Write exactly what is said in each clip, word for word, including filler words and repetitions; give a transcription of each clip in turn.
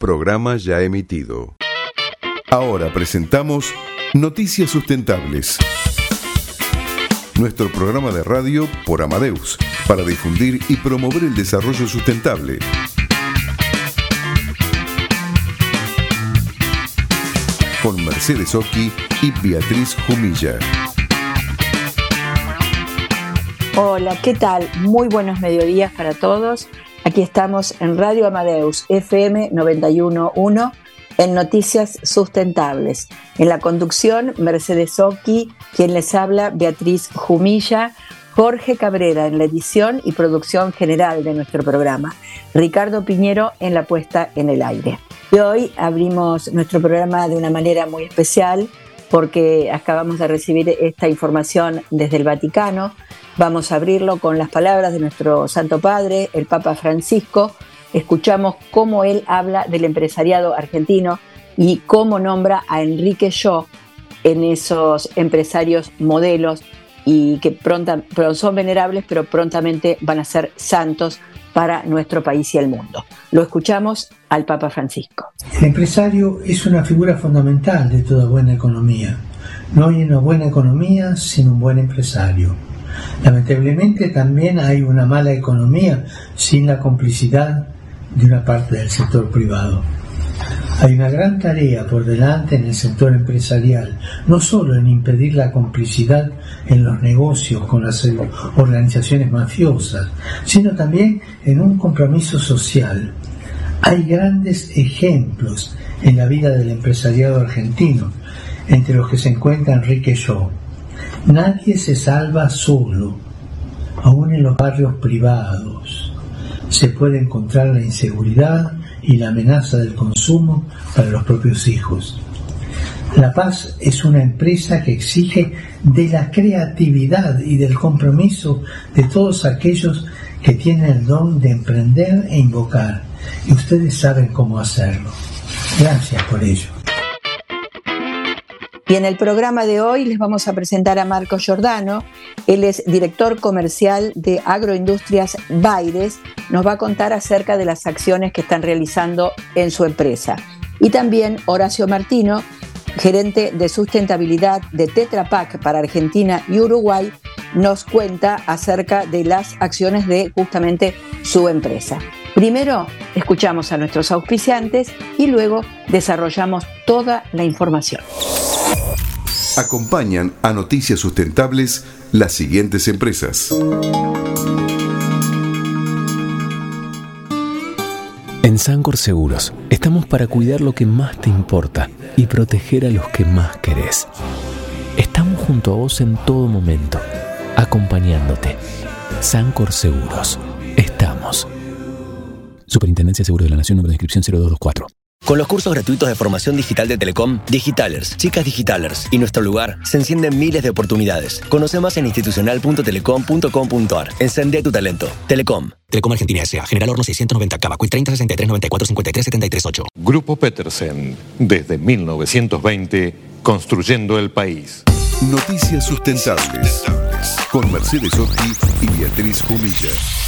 Programa ya emitido. Ahora presentamos Noticias Sustentables. Nuestro programa de radio por Amadeus, para difundir y promover el desarrollo sustentable. Con Mercedes Oki y Beatriz Jumilla. Hola, ¿qué tal? Muy buenos mediodías para todos. Aquí estamos en Radio Amadeus, F M noventa y uno punto uno, en Noticias Sustentables. En la conducción, Mercedes Oki, quien les habla, Beatriz Jumilla, Jorge Cabrera en la edición y producción general de nuestro programa, Ricardo Piñero en la puesta en el aire. Y hoy abrimos nuestro programa de una manera muy especial porque acabamos de recibir esta información desde el Vaticano. Vamos a abrirlo con las palabras de nuestro Santo Padre, el Papa Francisco. Escuchamos cómo él habla del empresariado argentino y cómo nombra a Enrique Sciò en esos empresarios modelos y que pronta, son venerables, pero prontamente van a ser santos para nuestro país y el mundo. Lo escuchamos al Papa Francisco. El empresario es una figura fundamental de toda buena economía. No hay una buena economía sin un buen empresario. Lamentablemente también hay una mala economía sin la complicidad de una parte del sector privado. Hay una gran tarea por delante en el sector empresarial, no solo en impedir la complicidad en los negocios con las organizaciones mafiosas, sino también en un compromiso social. Hay grandes ejemplos en la vida del empresariado argentino, entre los que se encuentra Enrique Sciò. Nadie se salva solo, aún en los barrios privados. Se puede encontrar la inseguridad y la amenaza del consumo para los propios hijos. La Paz es una empresa que exige de la creatividad y del compromiso de todos aquellos que tienen el don de emprender e invocar, y ustedes saben cómo hacerlo. Gracias por ello. Y en el programa de hoy les vamos a presentar a Marcos Giordano. Él es director comercial de Agroindustrias Baires. Nos va a contar acerca de las acciones que están realizando en su empresa. Y también Horacio Martino, gerente de sustentabilidad de Tetra Pak para Argentina y Uruguay, nos cuenta acerca de las acciones de justamente su empresa. Primero escuchamos a nuestros auspiciantes y luego desarrollamos toda la información. Acompañan a Noticias Sustentables las siguientes empresas. En Sancor Seguros estamos para cuidar lo que más te importa y proteger a los que más querés. Estamos junto a vos en todo momento, acompañándote. Sancor Seguros. Estamos. Superintendencia de Seguros de la Nación, número de inscripción cero dos dos cuatro. Con los cursos gratuitos de formación digital de Telecom, Digitalers, Chicas Digitalers y Nuestro Lugar, se encienden miles de oportunidades. Conoce más en institucional punto telecom punto com punto a r. Encende tu talento. Telecom. Telecom Argentina S A. General Horno seiscientos noventa Cava. Q treinta sesenta y tres noventa y cuatro cincuenta y tres setenta y tres ocho. Grupo Petersen. Desde mil novecientos veinte, construyendo el país. Noticias Sustentables. Con Mercedes Oki y Beatriz Jumilla.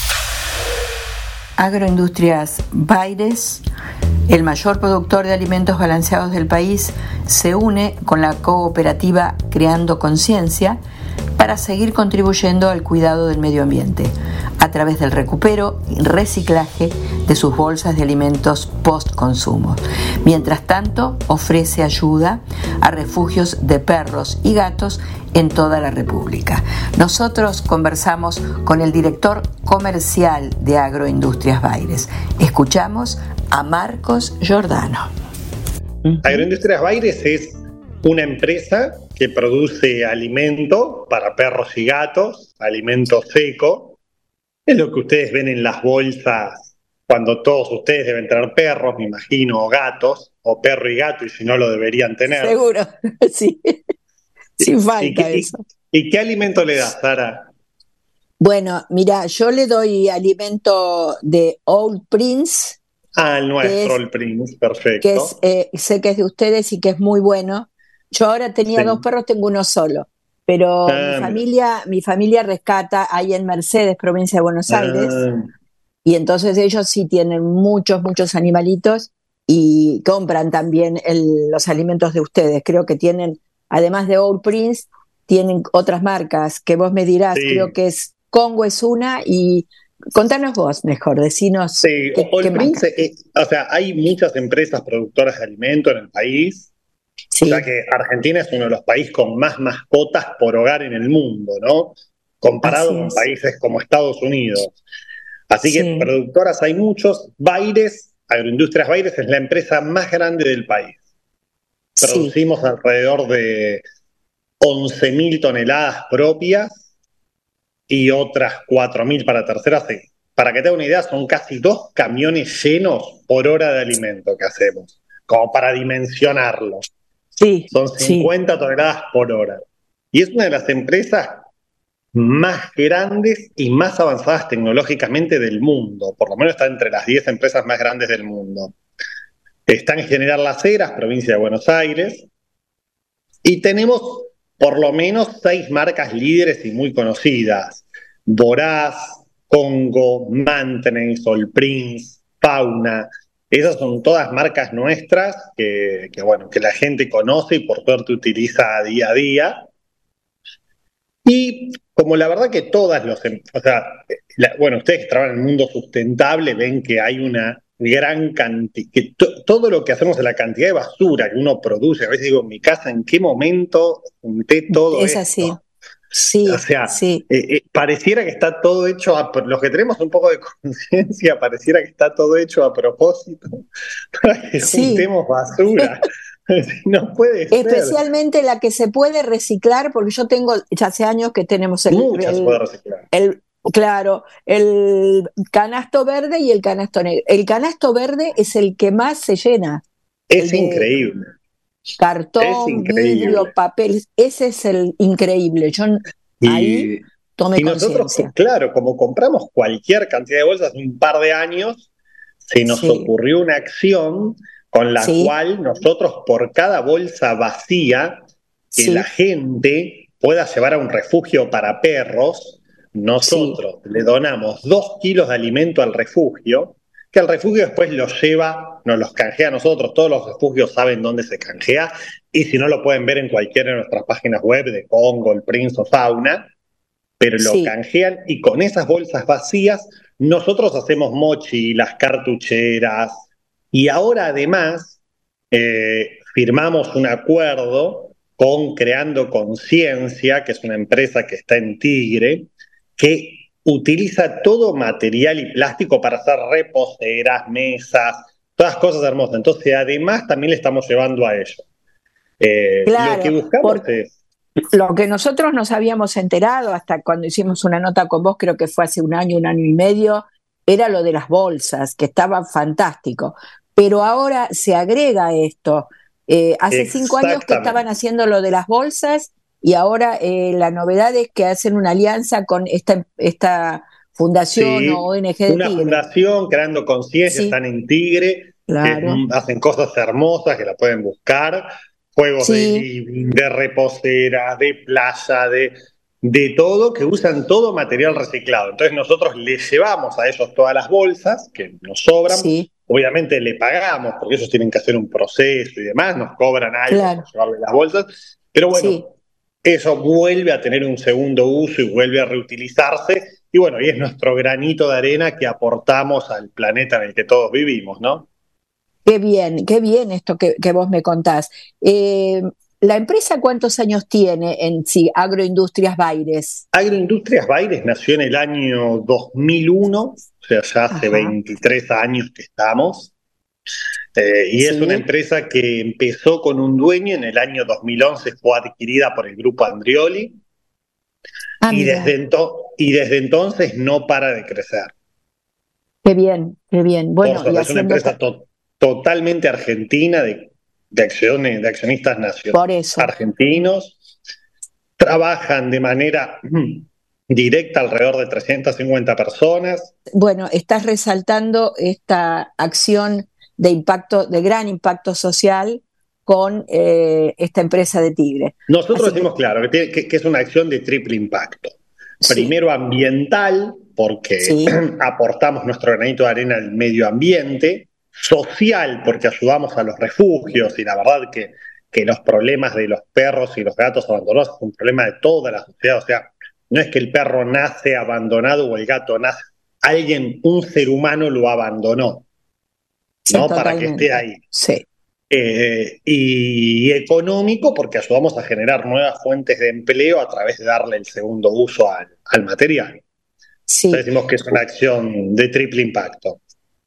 Agroindustrias Baires, el mayor productor de alimentos balanceados del país, se une con la cooperativa Creando Conciencia para seguir contribuyendo al cuidado del medio ambiente a través del recupero y reciclaje de sus bolsas de alimentos post-consumo. Mientras tanto, ofrece ayuda a refugios de perros y gatos en toda la República. Nosotros conversamos con el director comercial de Agroindustrias Baires. Escuchamos a Marcos Giordano. Agroindustrias Baires es una empresa que produce alimento para perros y gatos, alimento seco. Es lo que ustedes ven en las bolsas cuando todos ustedes deben tener perros, me imagino, o gatos, o perro y gato, y si no lo deberían tener. Seguro, sí. Sin falta ¿Y qué, eso. ¿Y, y qué alimento le das, Sara? Bueno, mira, yo le doy alimento de Old Prince. Ah, el nuestro, es, el Prince, perfecto. Que es, eh, sé que es de ustedes y que es muy bueno. Yo ahora tenía sí. dos perros, tengo uno solo. Pero ah, mi familia, mi familia rescata ahí en Mercedes, provincia de Buenos Aires. Ah. Y entonces ellos sí tienen muchos, muchos animalitos. y compran también el, los alimentos de ustedes. Creo que tienen, además de Old Prince, tienen otras marcas que vos me dirás, Sí. creo que es Congo es una, y contanos vos mejor, decinos Sí, qué, Old qué Prince, marca. eh, o sea, hay muchas empresas productoras de alimentos en el país. O sea Sí, que Argentina es uno de los países con más mascotas por hogar en el mundo, ¿no? Comparado así con es. países como Estados Unidos. Así que Sí, productoras hay muchos. Baires, Agroindustrias Baires es la empresa más grande del país. sí, Producimos alrededor de once mil toneladas propias y otras cuatro mil para terceras. Sí. Para que te haga una idea, son casi dos camiones llenos por hora de alimento que hacemos, como para dimensionarlo. sí, Son sí, cincuenta toneladas por hora. Y es una de las empresas más grandes y más avanzadas tecnológicamente del mundo. Por lo menos está entre las diez empresas más grandes del mundo. Está en General Las Heras, provincia de Buenos Aires, y tenemos por lo menos seis marcas líderes y muy conocidas. Voraz, Congo, Maintenance, All Prince, Fauna. Esas son todas marcas nuestras que, que, bueno, que la gente conoce y por suerte utiliza día a día. Y como la verdad que todas los, em- o sea, la- bueno, ustedes que trabajan en el mundo sustentable ven que hay una gran cantidad, que to- todo lo que hacemos, la cantidad de basura que uno produce, a veces digo, en mi casa, ¿en qué momento junté todo es así. esto? O Sí, sea, sí, eh, eh, pareciera que está todo hecho, a, los que tenemos un poco de conciencia, pareciera que está todo hecho a propósito para que sí. juntemos basura. No puede ser. Especialmente la que se puede reciclar, porque yo tengo, ya hace años que tenemos el, Muchas se puede el, reciclar. el- claro, el canasto verde y el canasto negro. El canasto verde es el que más se llena, el Es de increíble. Es cartón, vidrio, increíble. papel, ese es el increíble. Yo ahí Y, tomé y nosotros, conciencia. claro, como compramos cualquier cantidad de bolsas, hace un par de años se nos Sí, ocurrió una acción con la sí, cual nosotros por cada bolsa vacía que la sí, gente pueda llevar a un refugio para perros, sí, nosotros le donamos dos kilos de alimento al refugio, que el refugio después los lleva, nos los canjea a nosotros, todos los refugios saben dónde se canjea, y si no lo pueden ver en cualquiera de nuestras páginas web de Congo, el Prince o Fauna, pero lo sí. canjean y con esas bolsas vacías nosotros hacemos mochilas, cartucheras y ahora además eh, firmamos un acuerdo con Creando Conciencia, que es una empresa que está en Tigre, que utiliza todo material y plástico para hacer reposteras, mesas, todas cosas hermosas. Entonces además también le estamos llevando a ellos. Eh, lo que Claro, buscamos porque es... lo que nosotros nos habíamos enterado hasta cuando hicimos una nota con vos, creo que fue hace un año, un año y medio, era lo de las bolsas, que estaban fantástico. Pero ahora se agrega esto. Eh, hace cinco años que estaban Exactamente. haciendo lo de las bolsas y ahora eh, la novedad es que hacen una alianza con esta, esta fundación o Sí, O N G de una Tigre. fundación Creando Conciencia, Sí, están en Tigre, que claro. mm, hacen cosas hermosas que la pueden buscar, juegos de Sí, living, de reposteras, de playa, de, de todo, que usan todo material reciclado. Entonces nosotros les llevamos a ellos todas las bolsas que nos sobran, sí, obviamente le pagamos, porque ellos tienen que hacer un proceso y demás, nos cobran algo por claro. llevarle las bolsas, pero Sí. bueno, eso vuelve a tener un segundo uso y vuelve a reutilizarse. Y bueno, y es nuestro granito de arena que aportamos al planeta en el que todos vivimos, ¿no? Qué bien, qué bien esto que, que vos me contás. Eh, ¿La empresa cuántos años tiene en sí, Agroindustrias Baires? Agroindustrias Baires nació en el año dos mil uno, o sea, ya hace Ajá, veintitrés años que estamos. Eh, y es una sí. empresa que empezó con un dueño, en el año dos mil once fue adquirida por el grupo Andrioli Ah, y desde, mira, ento- y desde entonces no para de crecer. qué bien, qué bien. Por Bueno, y suerte, es una haciendo empresa ta- to- totalmente argentina, de, de, acciones, de accionistas nacionales por eso. argentinos. Trabajan de manera directa alrededor de trescientas cincuenta personas. Bueno, estás resaltando esta acción de impacto, de gran impacto social con eh, esta empresa de Tigre. Nosotros Así que decimos, claro, que, tiene, que, que es una acción de triple impacto. sí, Primero ambiental, porque sí, aportamos nuestro granito de arena al medio ambiente. social, porque ayudamos a los refugios, y la verdad que, que los problemas de los perros y los gatos abandonados es un problema de toda la sociedad. O sea, no es que el perro nace abandonado o el gato nace, alguien, un ser humano lo abandonó, sí, ¿no? Totalmente. Para que esté ahí. Sí. Eh, y económico, porque ayudamos a generar nuevas fuentes de empleo a través de darle el segundo uso al, al material. Sí. Entonces decimos que es una acción de triple impacto.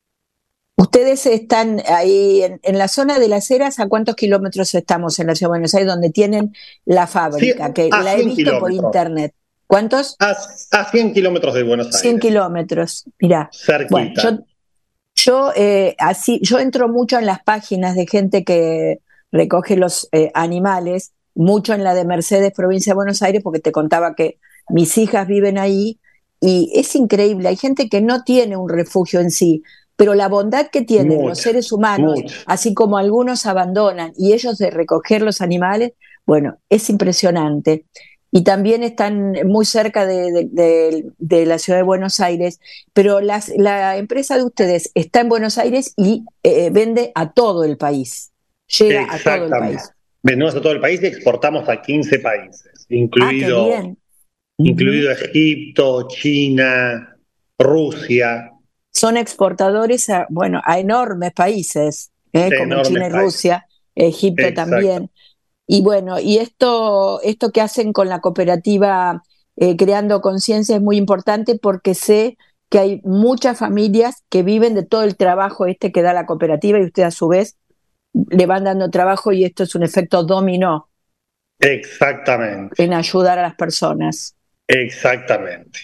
Ustedes están ahí en, en la zona de Las Heras. ¿A cuántos kilómetros estamos en la Ciudad de Buenos Aires, donde tienen la fábrica? Sí, que a la he cien visto por kilómetros. internet. ¿Cuántos? A, a cien kilómetros de Buenos Aires. cien kilómetros, mirá. Cerquita. Bueno, yo, yo, eh, así, yo entro mucho en las páginas de gente que recoge los eh, animales, mucho en la de Mercedes, provincia de Buenos Aires, porque te contaba que mis hijas viven ahí, y es increíble. Hay gente que no tiene un refugio en sí, pero la bondad que tienen Mucho, los seres humanos, mucho. así como algunos abandonan, y ellos de recoger los animales, bueno, es impresionante. Y también están muy cerca de, de, de, de la Ciudad de Buenos Aires, pero las, la empresa de ustedes está en Buenos Aires y eh, vende a todo el país, llega a todo el país. Vendemos a todo el país y exportamos a quince países, incluido, ah, qué bien. incluido uh-huh. Egipto, China, Rusia. Son exportadores a, bueno, a enormes países, ¿eh? como enormes China y países. Rusia, Egipto Exacto. también. Y bueno, y esto, esto que hacen con la cooperativa eh, Creando Conciencia es muy importante, porque sé que hay muchas familias que viven de todo el trabajo este que da la cooperativa, y usted a su vez le van dando trabajo, y esto es un efecto dominó. Exactamente. En ayudar a las personas. Exactamente.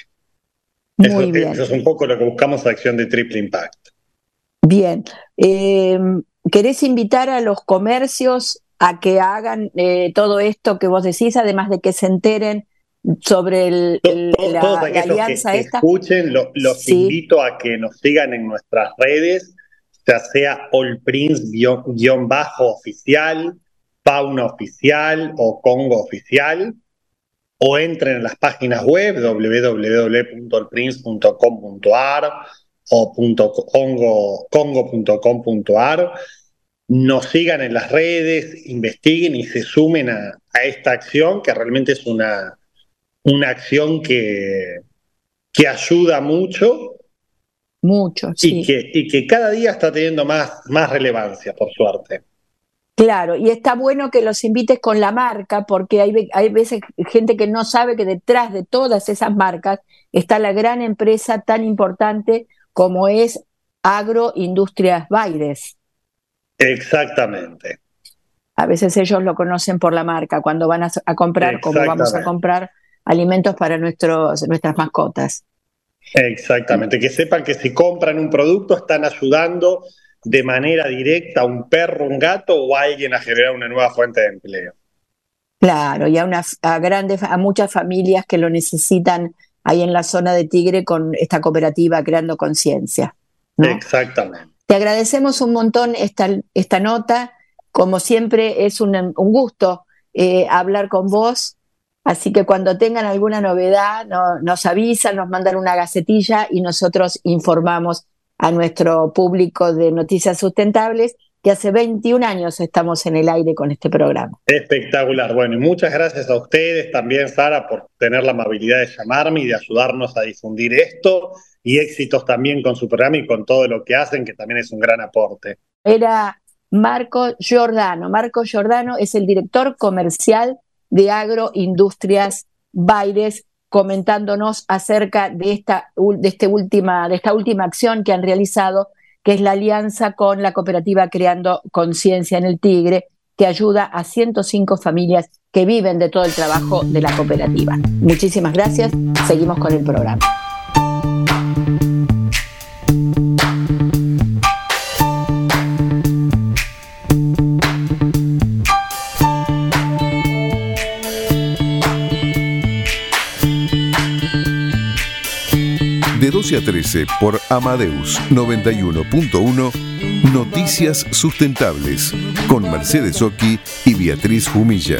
Muy eso, bien. Eso es un poco lo que buscamos, acción de triple impacto. Bien. Eh, ¿Querés invitar a los comercios a que hagan eh, todo esto que vos decís, además de que se enteren sobre el, el, Todos, la, todos la alianza que, esta? Que escuchen, lo, los sí. invito a que nos sigan en nuestras redes, ya sea Allprince-oficial, Fauna Oficial o Congo Oficial, o entren en las páginas web w w w punto allprince punto com punto a r o congo punto com punto a r. Nos sigan en las redes, investiguen y se sumen a, a esta acción, que realmente es una, una acción que, que ayuda mucho. Mucho, sí. Y que, y que cada día está teniendo más, más relevancia, por suerte. Claro, y está bueno que los invites con la marca, porque hay, hay veces gente que no sabe que detrás de todas esas marcas está la gran empresa tan importante como es Agroindustrias Baires. Exactamente. A veces ellos lo conocen por la marca, cuando van a, a comprar, como vamos a comprar alimentos para nuestros, nuestras mascotas. Exactamente, que sepan que si compran un producto están ayudando de manera directa a un perro, un gato o a alguien a generar una nueva fuente de empleo. Claro, y a, una, a, grandes, a muchas familias que lo necesitan ahí en la zona de Tigre con esta cooperativa Creando Conciencia, ¿no? Exactamente. Te agradecemos un montón esta, esta nota. Como siempre es un, un gusto eh, hablar con vos, así que cuando tengan alguna novedad no, nos avisan, nos mandan una gacetilla y nosotros informamos a nuestro público de Noticias Sustentables que hace veintiún años estamos en el aire con este programa. Espectacular. Bueno, y muchas gracias a ustedes también, Sara, por tener la amabilidad de llamarme y de ayudarnos a difundir esto, y éxitos también con su programa y con todo lo que hacen, que también es un gran aporte. Era Marco Giordano. Marco Giordano es el director comercial de Agroindustrias Baires, comentándonos acerca de esta, de, este última, de esta última acción que han realizado, que es la alianza con la cooperativa Creando Conciencia en el Tigre, que ayuda a ciento cinco familias que viven de todo el trabajo de la cooperativa. Muchísimas gracias. Seguimos con el programa. De doce a trece por Amadeus noventa y uno punto uno, Noticias Sustentables, con Mercedes Occhi y Beatriz Humilla.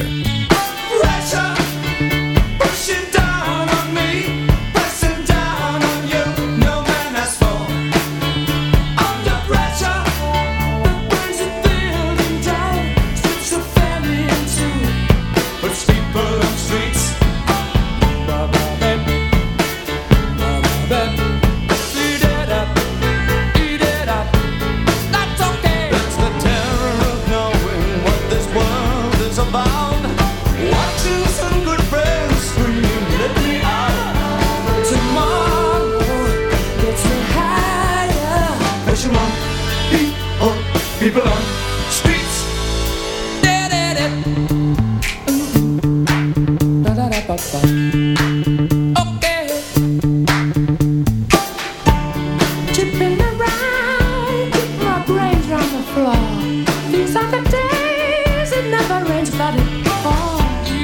people on streets. Okay. Chipping around, keep my brains round the floor. These are the days it never rains, but it falls.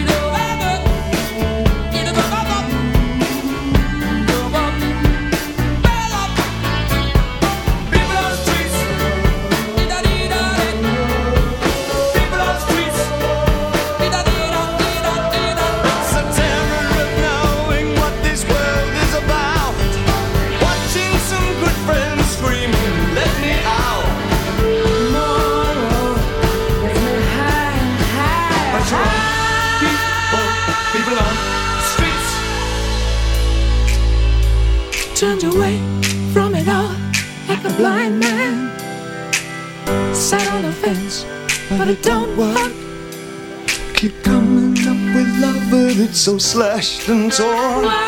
Turned away from it all like a blind man. Sat on the fence, but it don't work. Keep coming up with love, but it's so slashed and torn. Why?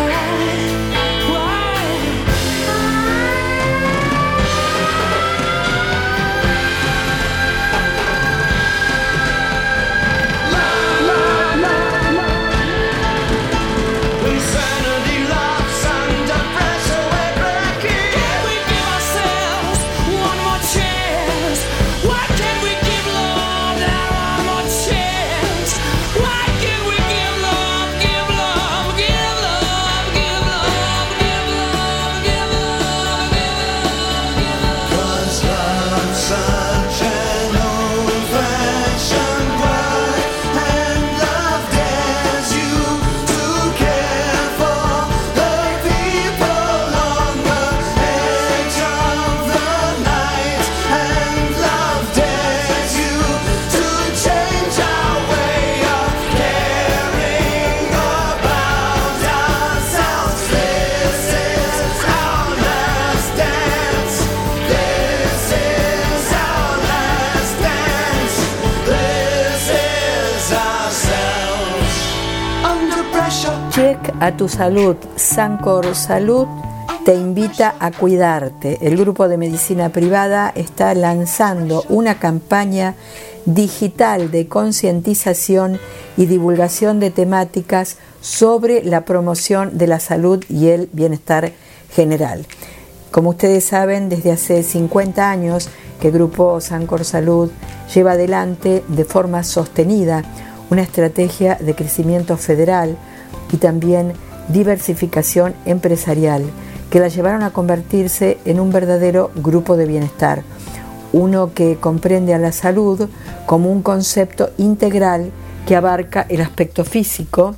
Check a tu salud. Sancor Salud te invita a cuidarte. El grupo de medicina privada está lanzando una campaña digital de concientización y divulgación de temáticas sobre la promoción de la salud y el bienestar general. Como ustedes saben, desde hace cincuenta años que el grupo Sancor Salud lleva adelante de forma sostenida una estrategia de crecimiento federal y también diversificación empresarial que la llevaron a convertirse en un verdadero grupo de bienestar, uno que comprende a la salud como un concepto integral que abarca el aspecto físico,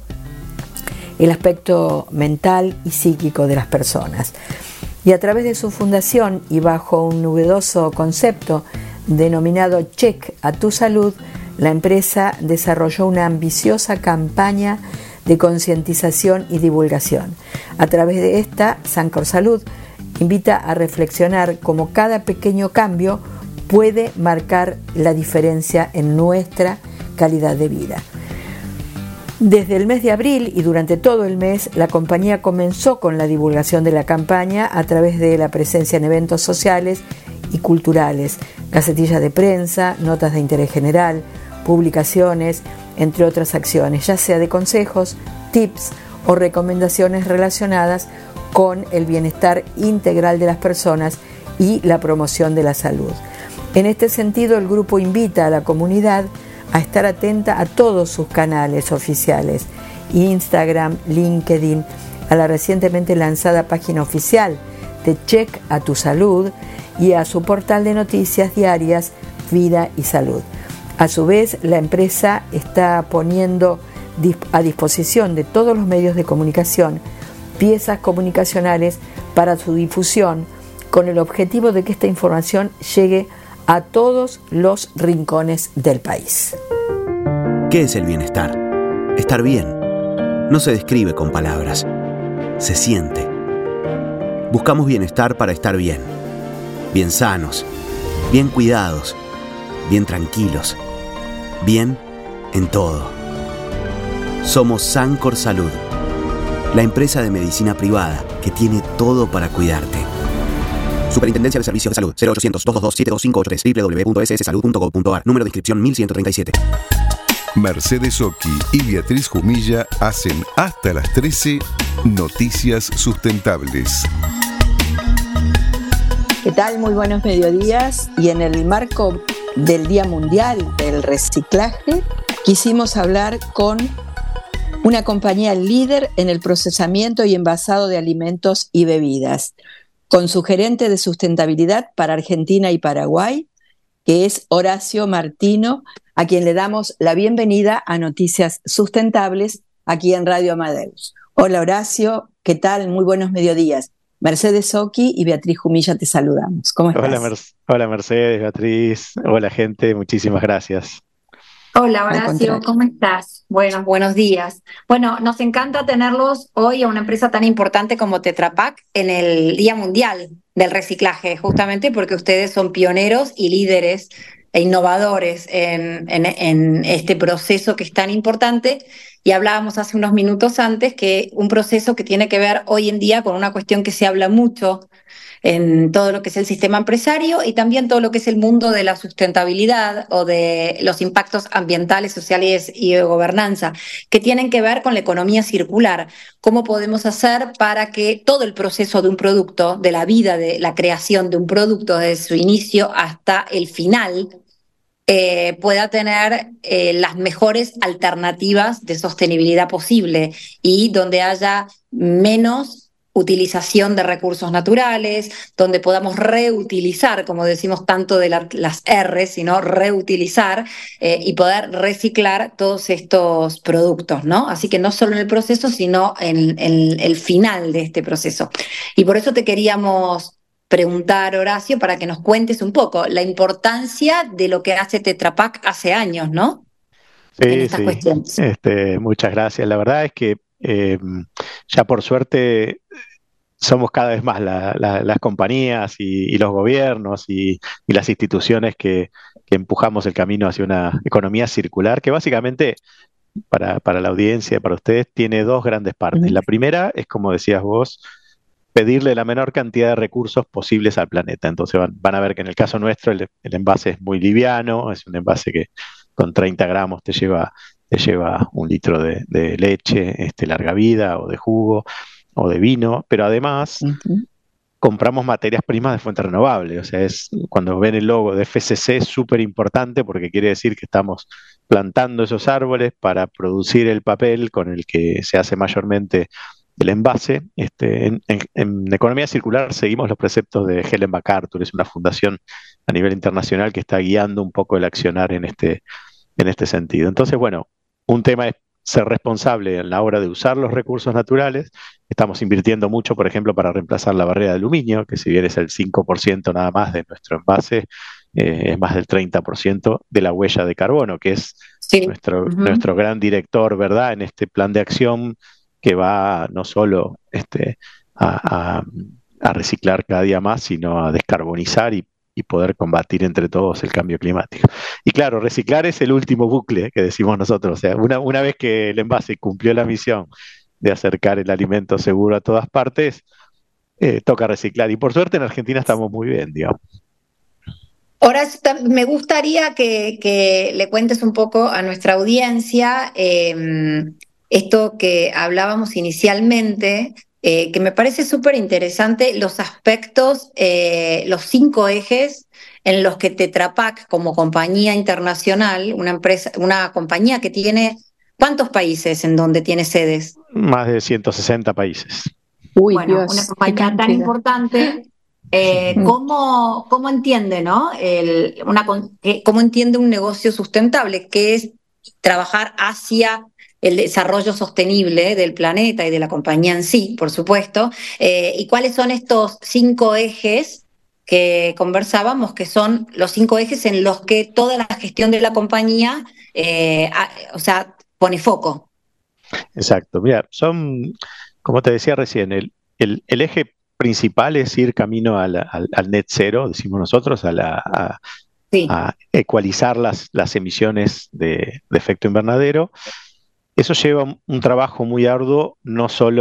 el aspecto mental y psíquico de las personas. Y a través de su fundación y bajo un novedoso concepto denominado Check a tu Salud, la empresa desarrolló una ambiciosa campaña de concientización y divulgación. A través de esta, Sancor Salud invita a reflexionar cómo cada pequeño cambio puede marcar la diferencia en nuestra calidad de vida. Desde el mes de abril y durante todo el mes, la compañía comenzó con la divulgación de la campaña a través de la presencia en eventos sociales y culturales, gacetillas de prensa, notas de interés general, publicaciones, entre otras acciones, ya sea de consejos, tips o recomendaciones relacionadas con el bienestar integral de las personas y la promoción de la salud. En este sentido, el grupo invita a la comunidad a estar atenta a todos sus canales oficiales, Instagram, LinkedIn, a la recientemente lanzada página oficial de Check a tu Salud y a su portal de noticias diarias Vida y Salud. A su vez, la empresa está poniendo a disposición de todos los medios de comunicación piezas comunicacionales para su difusión, con el objetivo de que esta información llegue a todos los rincones del país. ¿Qué es el bienestar? Estar bien. No se describe con palabras, se siente. Buscamos bienestar para estar bien. Bien sanos, bien cuidados, bien tranquilos, bien en todo. Somos Sancor Salud, la empresa de medicina privada que tiene todo para cuidarte. Superintendencia de Servicios de Salud. cero ochocientos, doscientos veintidós, setenta y dos cinco ochenta y tres. doble u doble u doble u punto s s salud punto gov punto a r. Número de inscripción mil ciento treinta y siete. Mercedes Occhi y Beatriz Jumilla hacen hasta las trece Noticias Sustentables. ¿Qué tal? Muy buenos mediodías. Y en el marco del Día Mundial del Reciclaje, quisimos hablar con una compañía líder en el procesamiento y envasado de alimentos y bebidas, con su gerente de sustentabilidad para Argentina y Paraguay, que es Horacio Martino, a quien le damos la bienvenida a Noticias Sustentables aquí en Radio Amadeus. Hola Horacio, ¿qué tal? Muy buenos mediodías. Mercedes Occhi y Beatriz Jumilla te saludamos. ¿Cómo estás? Hola, Mer- Hola Mercedes, Beatriz, hola gente, muchísimas gracias. Hola Horacio, ¿cómo estás? Buenos, buenos días. Bueno, nos encanta tenerlos hoy a una empresa tan importante como Tetra Pak en el Día Mundial del Reciclaje, justamente porque ustedes son pioneros y líderes e innovadores en, en, en este proceso que es tan importante. Y hablábamos hace unos minutos antes que un proceso que tiene que ver hoy en día con una cuestión que se habla mucho en todo lo que es el sistema empresario y también todo lo que es el mundo de la sustentabilidad o de los impactos ambientales, sociales y de gobernanza, que tienen que ver con la economía circular. ¿Cómo podemos hacer para que todo el proceso de un producto, de la vida, de la creación de un producto, desde su inicio hasta el final, eh, pueda tener eh, las mejores alternativas de sostenibilidad posible y donde haya menos utilización de recursos naturales, donde podamos reutilizar, como decimos tanto de la, las R, sino reutilizar eh, y poder reciclar todos estos productos, ¿no? Así que no solo en el proceso, sino en, en el final de este proceso. Y por eso te queríamos preguntar, Horacio, para que nos cuentes un poco la importancia de lo que hace Tetra Pak hace años, ¿no? Sí, en estas sí. cuestiones. Este, muchas gracias. La verdad es que eh, ya por suerte somos cada vez más la, la, las compañías y, y los gobiernos y, y las instituciones que, que empujamos el camino hacia una economía circular que básicamente para, para la audiencia, para ustedes, tiene dos grandes partes. La primera es, como decías vos, pedirle la menor cantidad de recursos posibles al planeta. Entonces van, van a ver que en el caso nuestro el, el envase es muy liviano, es un envase que con treinta gramos te lleva, te lleva un litro de, de leche, este, larga vida, o de jugo, o de vino, pero además uh-huh. compramos materias primas de fuente renovable. O sea, es cuando ven el logo de F C C es súper importante porque quiere decir que estamos plantando esos árboles para producir el papel con el que se hace mayormente el envase. Este, en, en, en economía circular seguimos los preceptos de Ellen MacArthur, es una fundación a nivel internacional que está guiando un poco el accionar en este, en este sentido. Entonces, bueno, un tema es ser responsable en la hora de usar los recursos naturales. Estamos invirtiendo mucho, por ejemplo, para reemplazar la barrera de aluminio, que si bien es el cinco por ciento nada más de nuestro envase, eh, es más del treinta por ciento de la huella de carbono, que es sí. nuestro, uh-huh. nuestro gran director, ¿verdad?, en este plan de acción que va no solo este, a, a, a reciclar cada día más, sino a descarbonizar y y poder combatir entre todos el cambio climático. Y claro, reciclar es el último bucle que decimos nosotros. O sea, una, una vez que el envase cumplió la misión de acercar el alimento seguro a todas partes, eh, toca reciclar. Y por suerte en Argentina estamos muy bien, digamos. Ahora me gustaría que, que le cuentes un poco a nuestra audiencia eh, esto que hablábamos inicialmente, Eh, que me parece súper interesante, los aspectos, eh, los cinco ejes en los que Tetra Pak, como compañía internacional, una empresa, una compañía que tiene, ¿cuántos países en donde tiene sedes? Más de ciento sesenta países. Uy, bueno, Dios, una compañía tan importante, eh, ¿cómo, cómo entiende, ¿no? El, una, ¿Cómo entiende un negocio sustentable? Que es trabajar hacia el desarrollo sostenible del planeta y de la compañía en sí, por supuesto, eh, y cuáles son estos cinco ejes que conversábamos, que son los cinco ejes en los que toda la gestión de la compañía, eh, a, o sea, pone foco. Exacto, mira, son, como te decía recién, el, el, el eje principal es ir camino al, al, al net cero, decimos nosotros, a la... A, sí. a ecualizar las, las emisiones de, de efecto invernadero. Eso lleva un trabajo muy arduo, no solo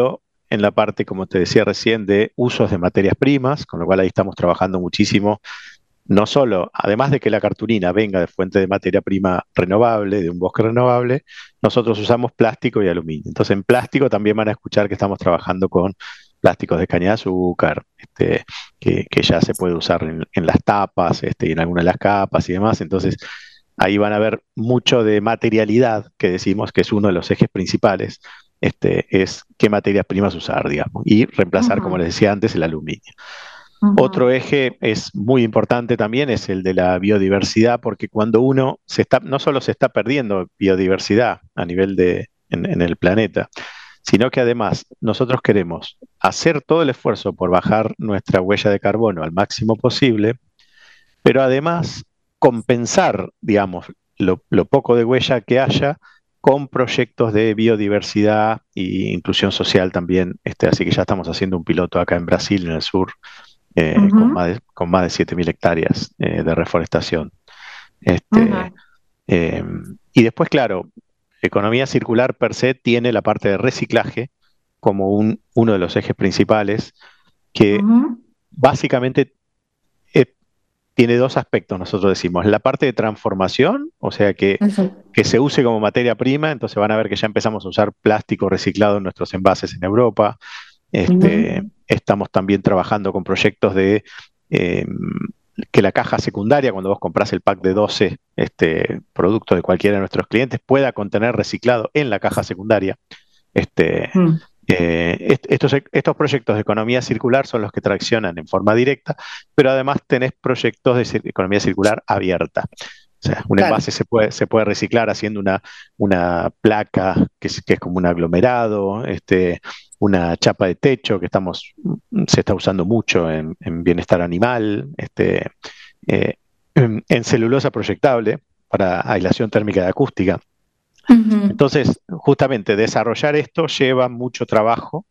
en la parte, como te decía recién, de usos de materias primas, con lo cual ahí estamos trabajando muchísimo, no solo, además de que la cartulina venga de fuente de materia prima renovable, de un bosque renovable, nosotros usamos plástico y aluminio. Entonces, en plástico también van a escuchar que estamos trabajando con plásticos de caña de azúcar, este, que, que ya se puede usar en, en las tapas, este, y en algunas de las capas y demás. Entonces, ahí van a ver mucho de materialidad, que decimos que es uno de los ejes principales, este, es qué materias primas usar, digamos, y reemplazar, uh-huh. como les decía antes, el aluminio. Uh-huh. Otro eje es muy importante también, es el de la biodiversidad, porque cuando uno se está, no solo se está perdiendo biodiversidad a nivel de, en, en el planeta, sino que además nosotros queremos hacer todo el esfuerzo por bajar nuestra huella de carbono al máximo posible, pero además compensar, digamos, lo, lo poco de huella que haya con proyectos de biodiversidad e inclusión social también. Este, así que ya estamos haciendo un piloto acá en Brasil, en el sur, eh, uh-huh. con, más de, con más de siete mil hectáreas eh, de reforestación. Este, uh-huh. eh, y después, claro, economía circular per se tiene la parte de reciclaje como un, uno de los ejes principales que uh-huh. básicamente eh, tiene dos aspectos, nosotros decimos. La parte de transformación, o sea, que, uh-huh. que se use como materia prima, entonces van a ver que ya empezamos a usar plástico reciclado en nuestros envases en Europa. Este, uh-huh. Estamos también trabajando con proyectos de eh, que la caja secundaria, cuando vos comprás el pack de doce este, productos de cualquiera de nuestros clientes, pueda contener reciclado en la caja secundaria. Este, mm. eh, est- estos, estos proyectos de economía circular son los que traccionan en forma directa, pero además tenés proyectos de cir- economía circular abierta. O sea, un claro. envase se puede, se puede reciclar haciendo una, una placa que es, que es como un aglomerado, este, una chapa de techo que estamos, se está usando mucho en, en bienestar animal, este, eh, en, en celulosa proyectable para aislación térmica y acústica. Uh-huh. Entonces, justamente desarrollar esto lleva mucho trabajo.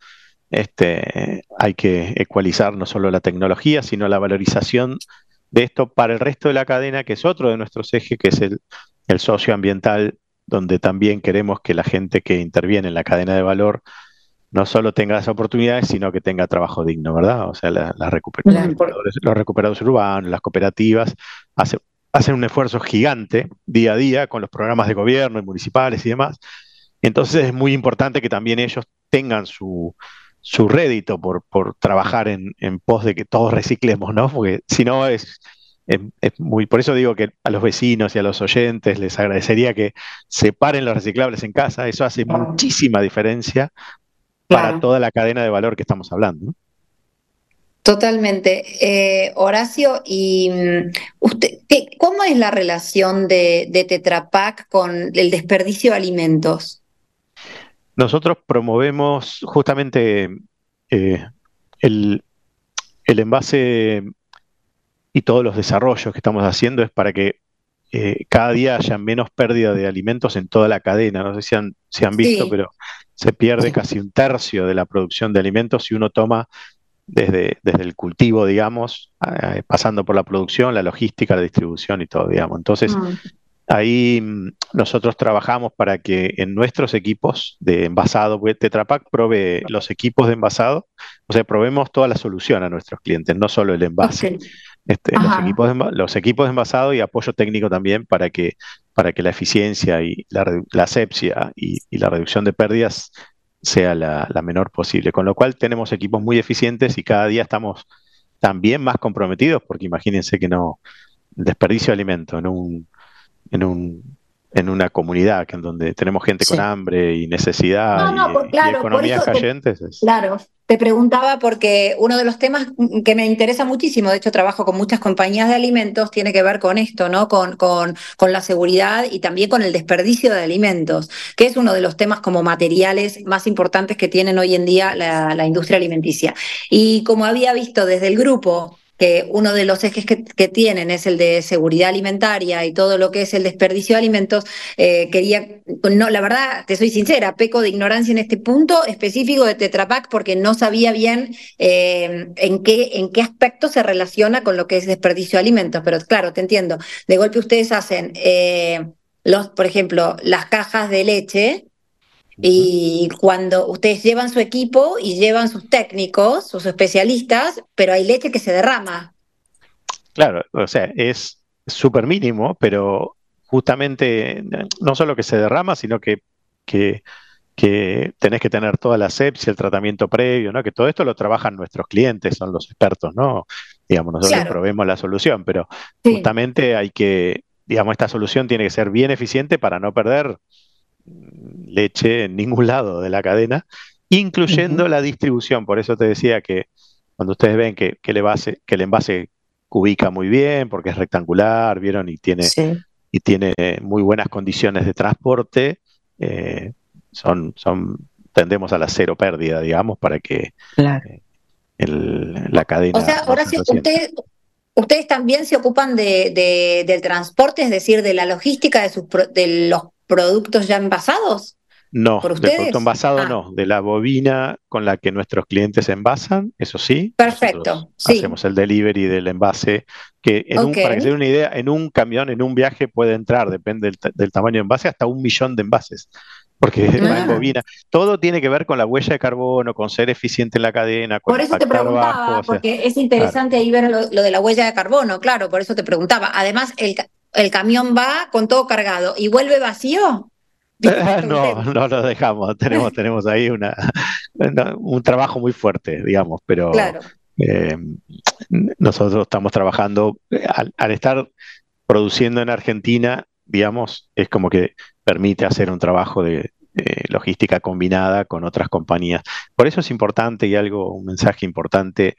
Este, hay que ecualizar no solo la tecnología, sino la valorización de esto para el resto de la cadena, que es otro de nuestros ejes, que es el, el socioambiental, donde también queremos que la gente que interviene en la cadena de valor no solo tenga las oportunidades, sino que tenga trabajo digno, ¿verdad? O sea, la, la recuper- claro. los recuperados urbanos, las cooperativas, hace, hacen un esfuerzo gigante día a día con los programas de gobierno y municipales y demás. Entonces es muy importante que también ellos tengan su... su rédito por, por trabajar en, en pos de que todos reciclemos, ¿no? Porque si no es, es, es muy... Por eso digo que a los vecinos y a los oyentes les agradecería que separen los reciclables en casa. Eso hace muchísima diferencia claro. para toda la cadena de valor que estamos hablando, ¿no? Totalmente. Eh, Horacio, ¿y usted, qué, cómo es la relación de, de Tetra Pak con el desperdicio de alimentos? Nosotros promovemos justamente eh, el, el envase y todos los desarrollos que estamos haciendo es para que eh, cada día haya menos pérdida de alimentos en toda la cadena. No sé si han, si han visto, sí. pero se pierde casi un tercio de la producción de alimentos si uno toma desde, desde el cultivo, digamos, eh, pasando por la producción, la logística, la distribución y todo, digamos. Entonces, mm. ahí nosotros trabajamos para que en nuestros equipos de envasado, Tetra Pak provee los equipos de envasado, o sea, proveemos toda la solución a nuestros clientes, no solo el envase. Okay. Este, los, equipos de, los equipos de envasado y apoyo técnico también para que, para que la eficiencia y la, la asepsia y, y la reducción de pérdidas sea la, la menor posible. Con lo cual tenemos equipos muy eficientes y cada día estamos también más comprometidos, porque imagínense que no, el desperdicio de alimento en un en un en una comunidad que en donde tenemos gente sí. con hambre y necesidad no, no, y, por, claro, y economías te, cayentes. Es... Claro, te preguntaba porque uno de los temas que me interesa muchísimo, de hecho trabajo con muchas compañías de alimentos, tiene que ver con esto, ¿no? Con, con, con la seguridad y también con el desperdicio de alimentos, que es uno de los temas como materiales más importantes que tienen hoy en día la, la industria alimenticia. Y como había visto desde el grupo, que uno de los ejes que, que tienen es el de seguridad alimentaria y todo lo que es el desperdicio de alimentos, eh, quería, no, la verdad, te soy sincera, peco de ignorancia en este punto específico de Tetra Pak porque no sabía bien eh, en qué, en qué aspecto se relaciona con lo que es desperdicio de alimentos, pero claro, te entiendo, de golpe ustedes hacen, eh, los, por ejemplo, las cajas de leche, Y cuando ustedes llevan su equipo y llevan sus técnicos, sus especialistas, pero hay leche que se derrama. Claro, o sea, es súper mínimo, pero justamente no solo que se derrama, sino que, que, que tenés que tener toda la asepsia, el tratamiento previo, ¿no? Que todo esto lo trabajan nuestros clientes, son los expertos, ¿no? Digamos, nosotros Claro. proveemos la solución, pero Sí. justamente hay que, digamos, esta solución tiene que ser bien eficiente para no perder leche en ningún lado de la cadena, incluyendo Ujú. la distribución. Por eso te decía que cuando ustedes ven que, que el envase, que el envase cubica muy bien, porque es rectangular, ¿vieron? Y tiene, Sí, y tiene muy buenas condiciones de transporte, eh, son, son, tendemos a la cero pérdida, digamos, para que claro. el- la cadena O sea, no se Horacio, resienta. usted, ustedes también se ocupan de, de- del transporte, es decir, de la logística de, sus, pro- de los productos ya envasados No, por del producto ustedes. envasado Ah, no, de la bobina con la que nuestros clientes envasan, eso sí, nosotros perfecto, sí. hacemos el delivery del envase, que en un, Ok. para que se den una idea, en un camión, en un viaje puede entrar, depende del, ta- del tamaño de envase, hasta un millón de envases, porque va en Ah, bobina. Todo tiene que ver con la huella de carbono, con ser eficiente en la cadena, con por eso te impactar bajo, preguntaba, o sea, porque es claro. interesante ahí ver lo, lo de la huella de carbono, claro, por eso te preguntaba. Además, el, ca- el camión va con todo cargado y vuelve vacío. ¿Viste que No, pregunté? no lo dejamos, tenemos, tenemos ahí una, una- un trabajo muy fuerte, digamos, pero Claro. eh, nosotros estamos trabajando, eh, al, al estar produciendo en Argentina, digamos, es como que permite hacer un trabajo de, de logística combinada con otras compañías. Por eso es importante, y algo, un mensaje importante,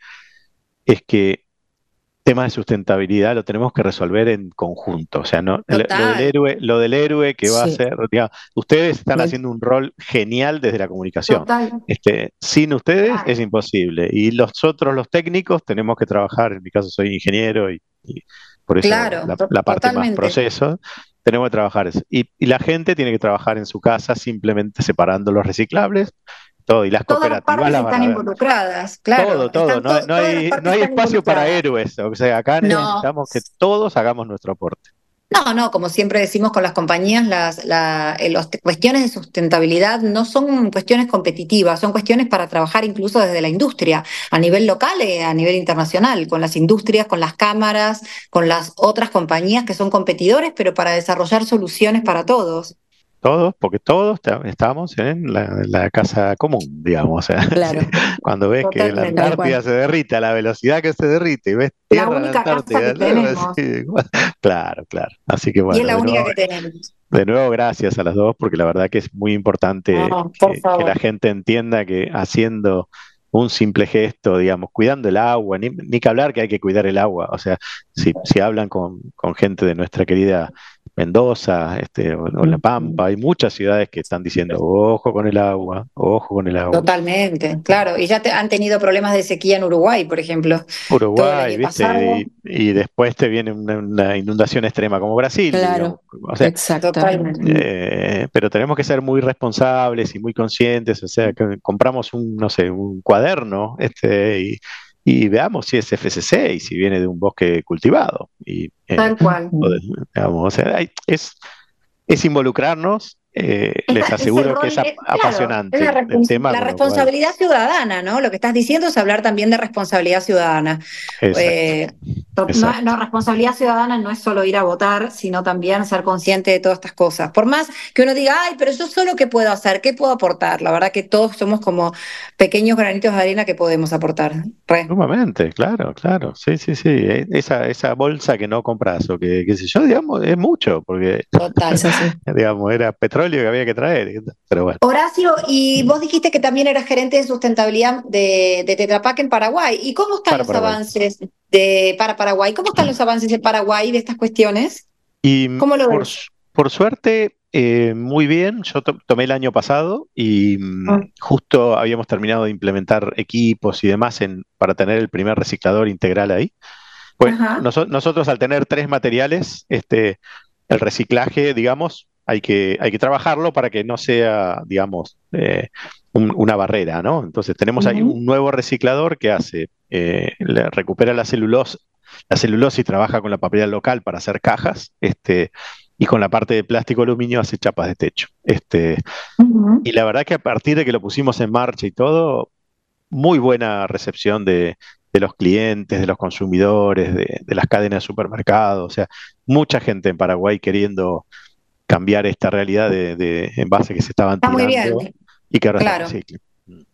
es que temas de sustentabilidad lo tenemos que resolver en conjunto. O sea, no, lo, lo del Total. héroe, lo del héroe que va a Sí. ser, digamos, ustedes están Me- haciendo un rol genial desde la comunicación. Total. Este, sin ustedes Claro. es imposible. Y nosotros, los técnicos, tenemos que trabajar. En mi caso, soy ingeniero y, y por eso Claro, la, to- la parte más totalmente. proceso. Tenemos que trabajar eso. Y, y la gente tiene que trabajar en su casa simplemente separando los reciclables, todo. Y las Todas las cooperativas partes las van están a ver. involucradas, claro. Todo, todo. Están No, hay- to- no todas las hay, no partes hay están espacio para involucradas. héroes. O sea, acá No, necesitamos que todos hagamos nuestro aporte. no, no, como siempre decimos con las compañías, las, la, eh, los- cuestiones de sustentabilidad no son cuestiones competitivas, son cuestiones para trabajar incluso desde la industria, a nivel local y a nivel internacional, con las industrias, con las cámaras, con las otras compañías que son competidores, pero para desarrollar soluciones para todos. Todos, porque todos ta- estamos en la, en la casa común, digamos. O sea, Claro, cuando ves que la Totalmente. tal Antártida cual. se derrite a la velocidad que se derrite y ves La tierra en la única casa Antártida, que ¿no? tenemos Así, claro, claro. Así que y es bueno, la de única nuevo, que tenemos. de nuevo gracias a las dos, porque la verdad que es muy importante No, por que, que la favor. gente entienda que haciendo un simple gesto, digamos, cuidando el agua, ni, ni que hablar que hay que cuidar el agua. O sea, si, si hablan con, con gente de nuestra querida Mendoza, este, o, o La Pampa, hay muchas ciudades que están diciendo, ojo con el agua, ojo con el agua. Totalmente, claro. Y ya te, han tenido problemas de sequía en Uruguay, por ejemplo, todo el Uruguay, año pasado. ¿viste? Y, y después te viene una, una inundación extrema como Brasil, digamos. Claro, O sea, exactamente. Totalmente. eh, pero tenemos que ser muy responsables y muy conscientes, o sea, que compramos un, no sé, un cuaderno, este, y, y veamos si es F C C y si viene de un bosque cultivado. Y, eh, Tal cual. o de- digamos, o sea, hay- es, es involucrarnos, eh, les Esta- es el aseguro que rol, es ap- es- claro, es apasionante la, el, el respons- tema, la con lo cual, responsabilidad ciudadana, ¿no? Lo que estás diciendo es hablar también de responsabilidad ciudadana. exacto, Eh, to- no, exacto. no, responsabilidad ciudadana no es solo ir a votar, sino también ser consciente de todas estas cosas. Por más que uno diga, ay, pero yo solo qué puedo hacer, qué puedo aportar. La verdad que todos somos como pequeños granitos de arena que podemos aportar. Re. Sumamente, claro, claro, sí, sí, sí, e- esa, esa bolsa que no compras o que, qué sé yo, digamos, es mucho, porque, Total. Es así. digamos, era petróleo que había que traer, pero bueno. Horacio, y vos dijiste que también eras gerente de sustentabilidad de, de Tetra Pak en Paraguay. ¿Y cómo están Para los Paraguay. avances de, para Paraguay? ¿Cómo están los avances en Paraguay de estas cuestiones? Y ¿Cómo lo por, ves? su- por suerte, eh, muy bien, yo to- tomé el año pasado y mm, Ah, justo habíamos terminado de implementar equipos y demás en, para tener el primer reciclador integral ahí. Pues Ajá. noso- nosotros al tener tres materiales, este, el reciclaje, digamos, hay que, hay que trabajarlo para que no sea, digamos, eh, un- una barrera, ¿no? Entonces tenemos ahí Ujú. un nuevo reciclador que hace, eh, le- recupera la celulosa, la celulosa y trabaja con la papelera local para hacer cajas, este, y con la parte de plástico aluminio hace chapas de techo. Este, uh-huh. Y la verdad que a partir de que lo pusimos en marcha y todo, muy buena recepción de, de los clientes, de los consumidores, de, de las cadenas de supermercados. O sea, mucha gente en Paraguay queriendo cambiar esta realidad de, de envases que se estaban Está tirando. Muy bien. Y que ahora claro. se reciclen.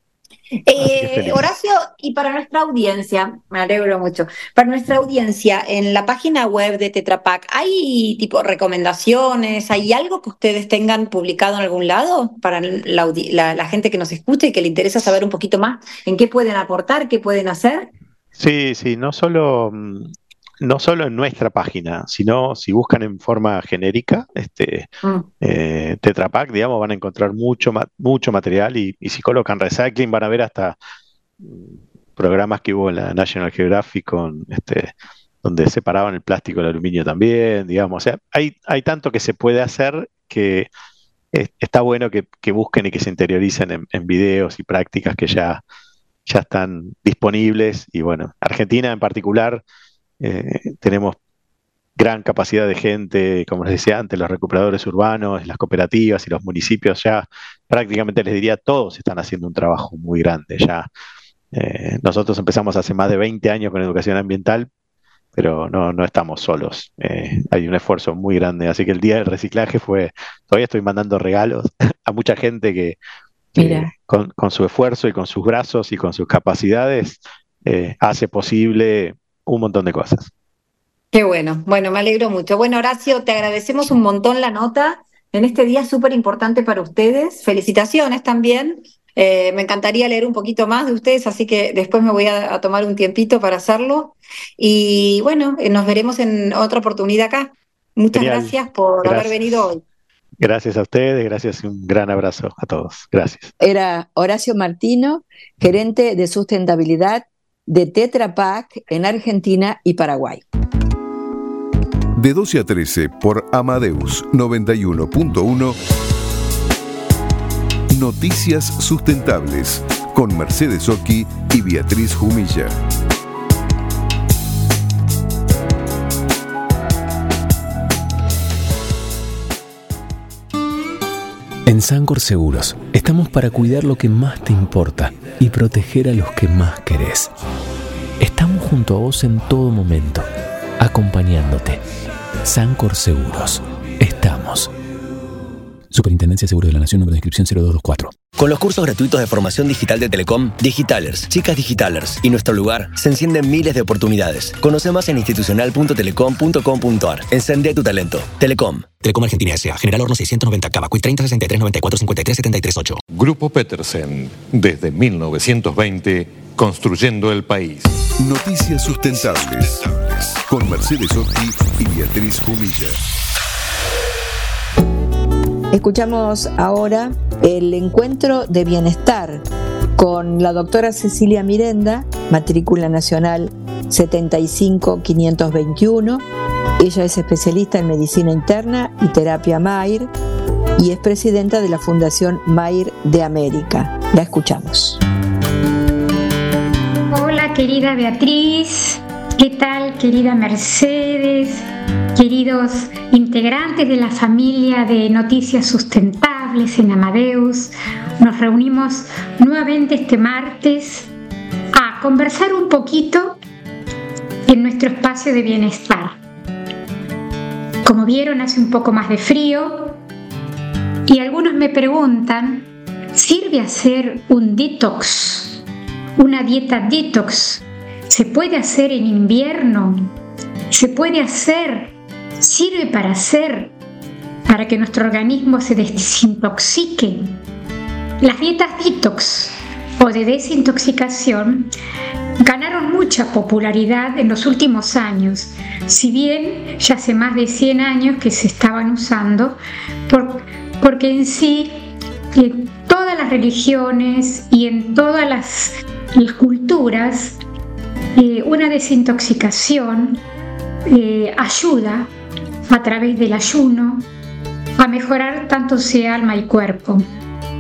Eh, Horacio, y para nuestra audiencia, me alegro mucho, para nuestra audiencia, en la página web de Tetra Pak, ¿hay tipo recomendaciones? ¿Hay algo que ustedes tengan publicado en algún lado para la, la, la gente que nos escucha y que le interesa saber un poquito más en qué pueden aportar, qué pueden hacer? Sí, sí, no solo... No solo en nuestra página, sino si buscan en forma genérica, este, mm. eh, Tetra Pak, digamos, van a encontrar mucho, mucho material y, y si colocan recycling van a ver hasta programas que hubo en la National Geographic con, este, donde separaban el plástico del aluminio también, digamos. O sea, hay, hay tanto que se puede hacer que es, está bueno que, que busquen y que se interioricen en, en videos y prácticas que ya, ya están disponibles. Y bueno, Argentina en particular... Eh, tenemos gran capacidad de gente, como les decía antes, los recuperadores urbanos, las cooperativas y los municipios ya prácticamente les diría todos están haciendo un trabajo muy grande ya. Eh, nosotros empezamos hace más de veinte años con educación ambiental, pero no, no estamos solos. Eh, hay un esfuerzo muy grande, así que el día del reciclaje fue, todavía estoy mandando regalos a mucha gente que, que con, con su esfuerzo y con sus brazos y con sus capacidades eh, hace posible un montón de cosas. Qué bueno, bueno, me alegro mucho. Bueno, Horacio, te agradecemos un montón la nota en este día súper importante para ustedes. Felicitaciones también. Eh, me encantaría leer un poquito más de ustedes, así que después me voy a, a tomar un tiempito para hacerlo. Y bueno, eh, nos veremos en otra oportunidad acá. Muchas Genial. gracias por gracias. haber venido hoy. Gracias a ustedes, gracias y un gran abrazo a todos. Gracias. Era Horacio Martino, gerente de sustentabilidad de Tetra Pak en Argentina y Paraguay. De doce a trece por Amadeus noventa y uno punto uno, Noticias Sustentables, con Mercedes Oqui y Beatriz Jumilla. En Sancor Seguros estamos para cuidar lo que más te importa y proteger a los que más querés. Estamos junto a vos en todo momento, acompañándote. Sancor Seguros. Estamos. Superintendencia de Seguros de la Nación, número de inscripción cero dos dos cuatro. Con los cursos gratuitos de formación digital de Telecom, Digitalers, Chicas Digitalers y Nuestro Lugar, se encienden miles de oportunidades. Conoce más en institucional punto telecom punto com punto ar. Encende tu talento. Telecom. Telecom Argentina S A. General Horno seiscientos noventa Cava. Quick treinta sesenta y tres noventa y cuatro cincuenta y tres setenta y tres ocho. Grupo Petersen. Desde mil novecientos veinte, construyendo el país. Noticias Sustentables. Con Mercedes Oqui y Beatriz Jumilla. Escuchamos ahora el encuentro de bienestar con la doctora Cecilia Mirenda, matrícula nacional setenta y cinco quinientos veintiuno. Ella es especialista en medicina interna y terapia M A I R y es presidenta de la Fundación M A I R de América. La escuchamos. Hola, querida Beatriz. ¿Qué tal, querida Mercedes? Queridos integrantes de la familia de Noticias Sustentables en Amadeus, nos reunimos nuevamente este martes a conversar un poquito en nuestro espacio de bienestar. Como vieron, hace un poco más de frío y algunos me preguntan, ¿sirve hacer un detox? ¿Una dieta detox? ¿Se puede hacer en invierno? ¿Se puede hacer? ¿Sirve para hacer? Para que nuestro organismo se desintoxique. Las dietas detox o de desintoxicación ganaron mucha popularidad en los últimos años, si bien ya hace más de cien años que se estaban usando, por, porque en sí en todas las religiones y en todas las, las culturas eh, una desintoxicación eh, ayuda a través del ayuno a mejorar tanto sea alma y cuerpo.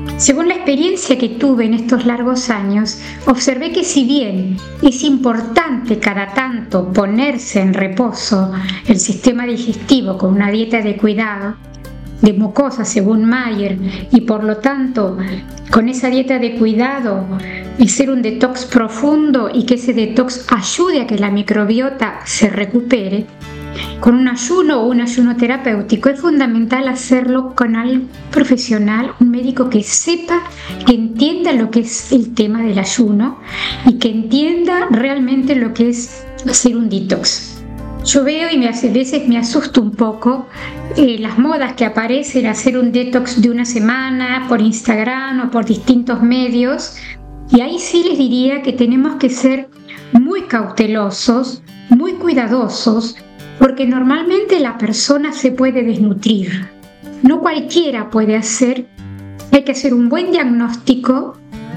Según la experiencia que tuve en estos largos años, observé que si bien es importante cada tanto ponerse en reposo el sistema digestivo con una dieta de cuidado, de mucosa según Mayer, y por lo tanto con esa dieta de cuidado hacer un detox profundo y que ese detox ayude a que la microbiota se recupere, con un ayuno o un ayuno terapéutico es fundamental hacerlo con alguien profesional, un médico que sepa, que entienda lo que es el tema del ayuno y que entienda realmente lo que es hacer un detox. Yo veo y me hace, a veces me asusto un poco eh, las modas que aparecen, hacer un detox de una semana por Instagram o por distintos medios, y ahí sí les diría que tenemos que ser muy cautelosos, muy cuidadosos, porque normalmente la persona se puede desnutrir. No cualquiera puede hacer, hay que hacer un buen diagnóstico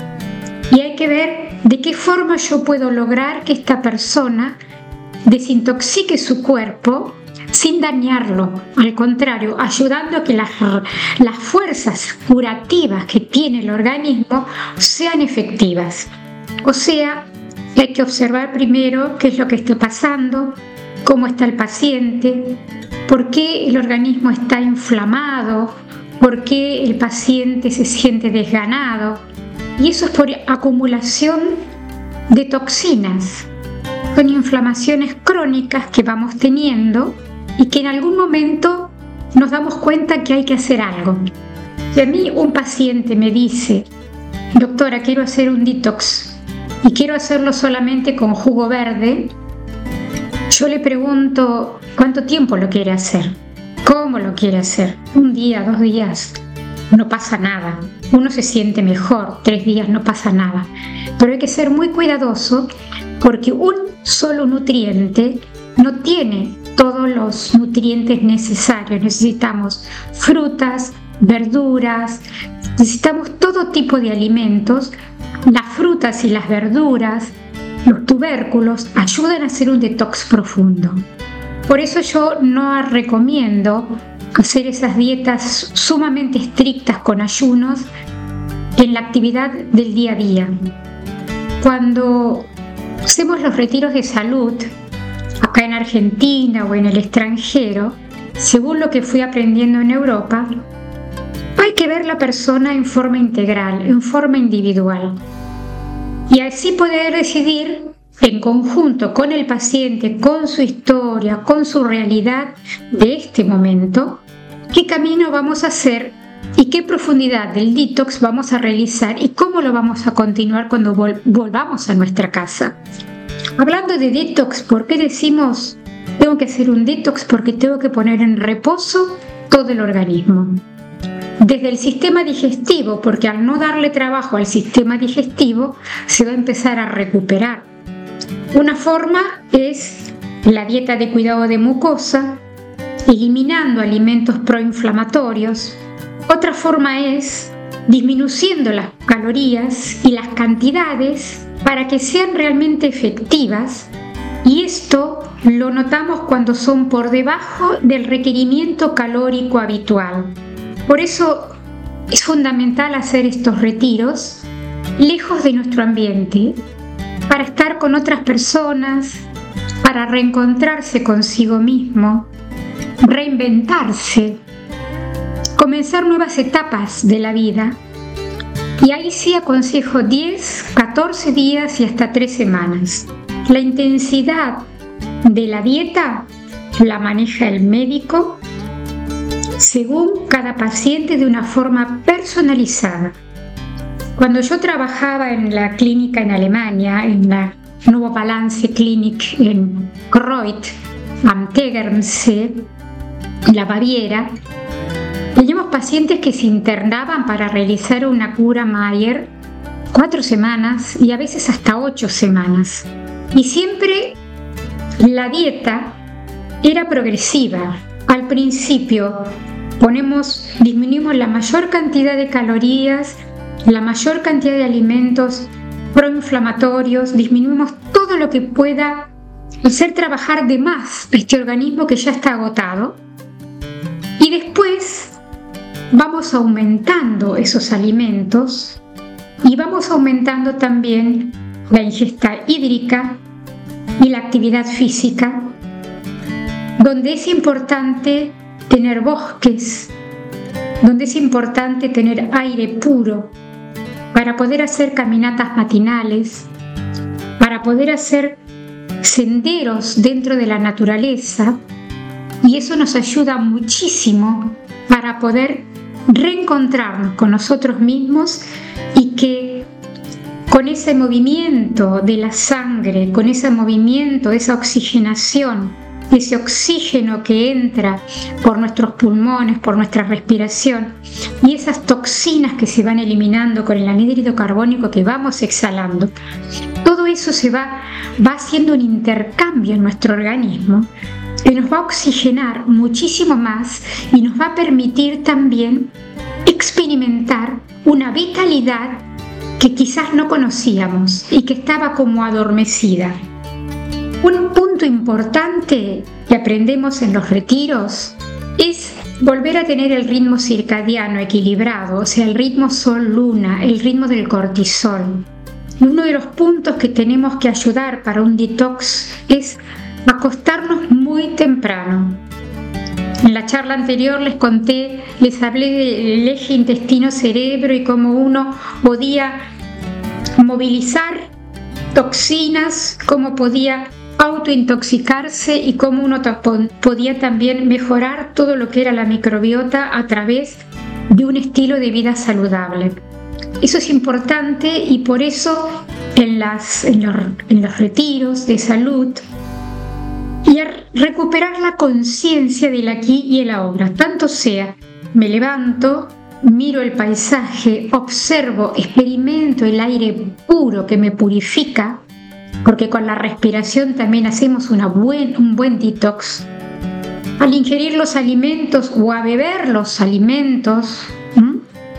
y hay que ver de qué forma yo puedo lograr que esta persona desintoxique su cuerpo sin dañarlo, al contrario, ayudando a que las, las fuerzas curativas que tiene el organismo sean efectivas. O sea, hay que observar primero qué es lo que está pasando, cómo está el paciente, por qué el organismo está inflamado, por qué el paciente se siente desganado. Y eso es por acumulación de toxinas, con inflamaciones crónicas que vamos teniendo y que en algún momento nos damos cuenta que hay que hacer algo. Si a mí un paciente me dice, doctora, quiero hacer un detox y quiero hacerlo solamente con jugo verde, yo le pregunto cuánto tiempo lo quiere hacer, cómo lo quiere hacer, un día, dos días, no pasa nada, uno se siente mejor, tres días no pasa nada, pero hay que ser muy cuidadoso porque un solo nutriente no tiene todos los nutrientes necesarios. Necesitamos frutas, verduras, necesitamos todo tipo de alimentos. Las frutas y las verduras, los tubérculos ayudan a hacer un detox profundo. Por eso yo no recomiendo hacer esas dietas sumamente estrictas con ayunos en la actividad del día a día. Cuando hacemos los retiros de salud, acá en Argentina o en el extranjero, según lo que fui aprendiendo en Europa, hay que ver la persona en forma integral, en forma individual. Y así poder decidir en conjunto con el paciente, con su historia, con su realidad de este momento, qué camino vamos a hacer y qué profundidad del detox vamos a realizar y cómo lo vamos a continuar cuando vol- volvamos a nuestra casa. Hablando de detox, ¿por qué decimos tengo que hacer un detox? Porque tengo que poner en reposo todo el organismo. Desde el sistema digestivo, porque al no darle trabajo al sistema digestivo se va a empezar a recuperar. Una forma es la dieta de cuidado de mucosa, eliminando alimentos proinflamatorios. Otra forma es disminuyendo las calorías y las cantidades para que sean realmente efectivas, y esto lo notamos cuando son por debajo del requerimiento calórico habitual. Por eso es fundamental hacer estos retiros lejos de nuestro ambiente, para estar con otras personas, para reencontrarse consigo mismo, reinventarse, comenzar nuevas etapas de la vida. Y ahí sí aconsejo diez, catorce días y hasta tres semanas. La intensidad de la dieta la maneja el médico según cada paciente de una forma personalizada. Cuando yo trabajaba en la clínica en Alemania, en la Nuevo Balance Clinic en Kreuth am Tegernsee, en la Baviera, teníamos pacientes que se internaban para realizar una cura Mayer cuatro semanas y a veces hasta ocho semanas. Y siempre la dieta era progresiva. Al principio ponemos, disminuimos la mayor cantidad de calorías, la mayor cantidad de alimentos proinflamatorios, disminuimos todo lo que pueda hacer trabajar de más este organismo que ya está agotado. Y después vamos aumentando esos alimentos y vamos aumentando también la ingesta hídrica y la actividad física, donde es importante tener bosques, donde es importante tener aire puro para poder hacer caminatas matinales, para poder hacer senderos dentro de la naturaleza, y eso nos ayuda muchísimo para poder reencontrarnos con nosotros mismos y que con ese movimiento de la sangre, con ese movimiento, esa oxigenación, ese oxígeno que entra por nuestros pulmones, por nuestra respiración, y esas toxinas que se van eliminando con el anhídrido carbónico que vamos exhalando, todo eso se va, va haciendo un intercambio en nuestro organismo que nos va a oxigenar muchísimo más y nos va a permitir también experimentar una vitalidad que quizás no conocíamos y que estaba como adormecida. Un punto importante que aprendemos en los retiros es volver a tener el ritmo circadiano equilibrado, o sea, el ritmo sol-luna, el ritmo del cortisol. Uno de los puntos que tenemos que ayudar para un detox es acostarnos muy temprano. En la charla anterior les conté, les hablé del eje intestino-cerebro y cómo uno podía movilizar toxinas, cómo podía autointoxicarse y cómo uno podía también mejorar todo lo que era la microbiota a través de un estilo de vida saludable. Eso es importante y por eso en, las, en, los, en los retiros de salud y a recuperar la conciencia del aquí y el ahora, tanto sea, me levanto, miro el paisaje, observo, experimento el aire puro que me purifica, porque con la respiración también hacemos una buen, un buen detox. Al ingerir los alimentos o a beber los alimentos, ¿m?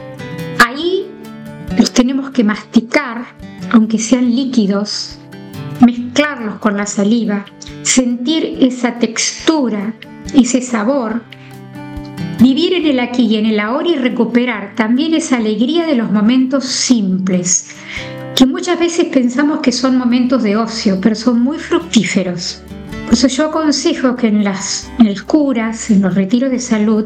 ahí los tenemos que masticar, aunque sean líquidos, mezclarlos con la saliva, sentir esa textura, ese sabor, vivir en el aquí y en el ahora y recuperar también esa alegría de los momentos simples, que muchas veces pensamos que son momentos de ocio, pero son muy fructíferos. Por eso yo aconsejo que en las, en las curas, en los retiros de salud,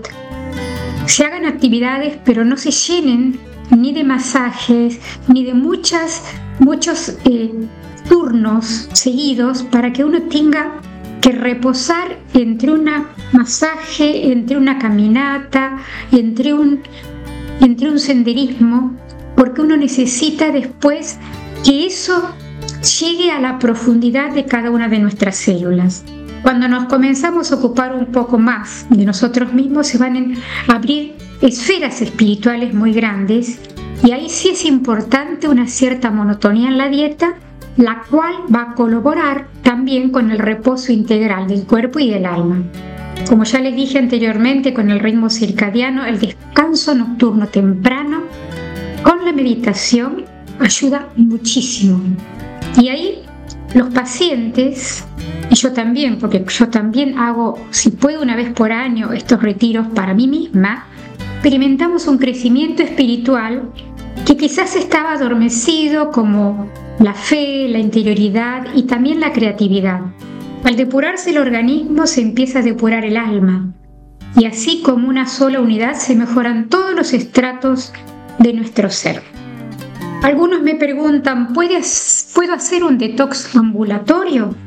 se hagan actividades, pero no se llenen ni de masajes, ni de muchas, muchos eh, turnos seguidos para que uno tenga que reposar entre un masaje, entre una caminata, entre un, entre un senderismo, porque uno necesita después que eso llegue a la profundidad de cada una de nuestras células. Cuando nos comenzamos a ocupar un poco más de nosotros mismos, se van a abrir esferas espirituales muy grandes y ahí sí es importante una cierta monotonía en la dieta, la cual va a colaborar también con el reposo integral del cuerpo y del alma. Como ya les dije anteriormente, con el ritmo circadiano, el descanso nocturno temprano con la meditación ayuda muchísimo. Y ahí los pacientes, y yo también, porque yo también hago, si puedo, una vez por año estos retiros para mí misma, experimentamos un crecimiento espiritual que quizás estaba adormecido, como la fe, la interioridad y también la creatividad. Al depurarse el organismo se empieza a depurar el alma y así como una sola unidad se mejoran todos los estratos de nuestro ser. Algunos me preguntan, ¿puedo hacer un detox ambulatorio?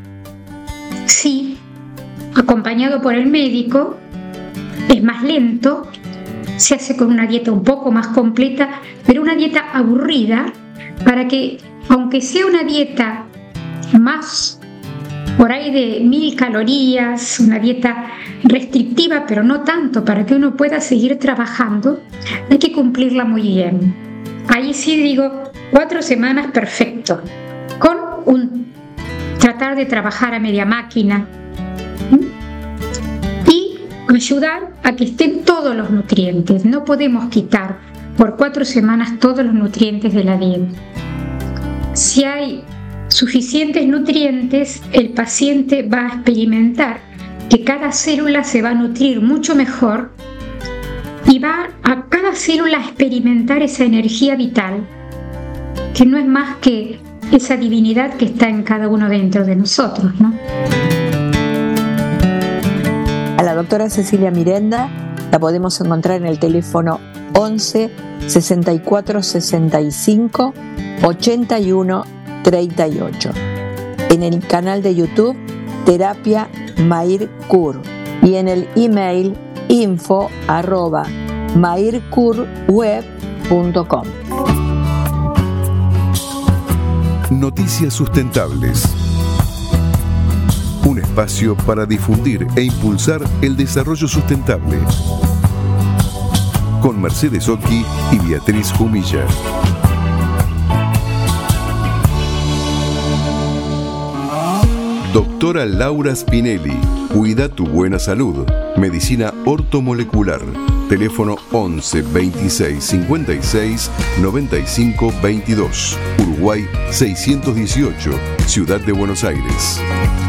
Sí, acompañado por el médico, es más lento, se hace con una dieta un poco más completa, pero una dieta aburrida para que, aunque sea una dieta más por ahí de mil calorías, una dieta restrictiva, pero no tanto para que uno pueda seguir trabajando, hay que cumplirla muy bien. Ahí sí digo, cuatro semanas perfecto, con un tratar de trabajar a media máquina ¿sí? Y ayudar a que estén todos los nutrientes. No podemos quitar por cuatro semanas todos los nutrientes de la dieta. Si hay suficientes nutrientes, el paciente va a experimentar que cada célula se va a nutrir mucho mejor y va a cada célula a experimentar esa energía vital, que no es más que esa divinidad que está en cada uno dentro de nosotros, ¿no? A la doctora Cecilia Mirenda la podemos encontrar en el teléfono once sesenta y cuatro sesenta y cinco ochenta y uno treinta y ocho, en el canal de YouTube Terapia Mair Kur y en el email info arroba mairkurweb punto com. Noticias Sustentables. Un espacio para difundir e impulsar el desarrollo sustentable. Con Mercedes Oqui y Beatriz Jumilla. Doctora Laura Spinelli. Cuida tu buena salud. Medicina ortomolecular. Teléfono once veintiséis cincuenta y seis noventa y cinco veintidós. Uruguay seiscientos dieciocho. Ciudad de Buenos Aires.